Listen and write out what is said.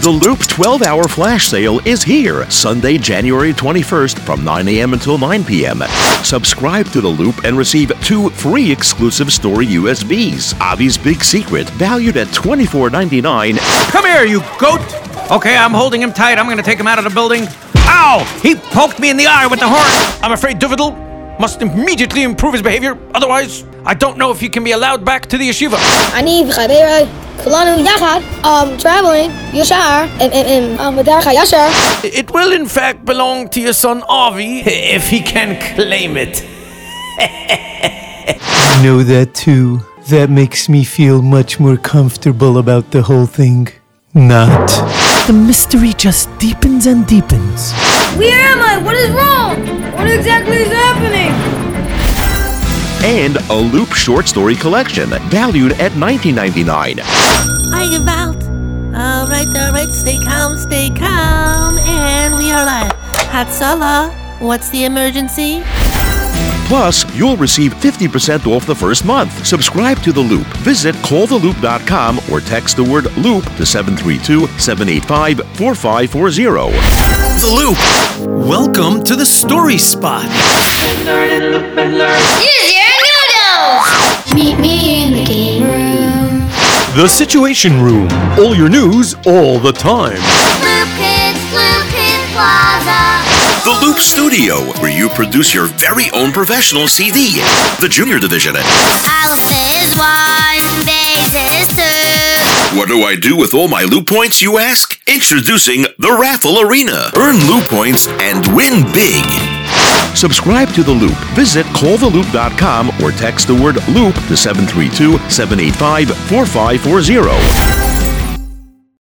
The Loop 12-hour flash sale is here, Sunday, January 21st from 9 a.m. until 9 p.m. Subscribe to The Loop and receive 2 free exclusive story USBs. Avi's Big Secret, valued at $24.99. Come here, you goat! Okay, I'm holding him tight. I'm gonna take him out of the building. Ow! He poked me in the eye with the horn. I'm afraid Duvidel must immediately improve his behavior. Otherwise, I don't know if he can be allowed back to the yeshiva. אני וחבריי כולנו יחד traveling ישר בדרך הישר. It will in fact belong to your son Avi, if he can claim it. I know that too. That makes me feel much more comfortable about the whole thing. Not. The mystery just deepens and deepens. Where am I? What is wrong? What exactly is happening? And a Loop short story collection, valued at $19.99. Hi, Gewalt. All right, stay calm, and we are live. Hatzalah, what's the emergency? Plus, you'll receive 50% off the first month. Subscribe to The Loop. Visit calltheloop.com or text the word LOOP to 732-785-4540. The Loop. Welcome to the Story Spot. Meet me in the game room. The Situation Room. All your news, all the time. Loop Kids Plaza. The Loop Studio, where you produce your very own professional CD. The Junior Division. Alpha is 1, base is 2. What do I do with all my Loop points, you ask? Introducing the Raffle Arena. Earn Loop points and win big. Subscribe to The Loop. Visit calltheloop.com or text the word LOOP to 732-785-4540.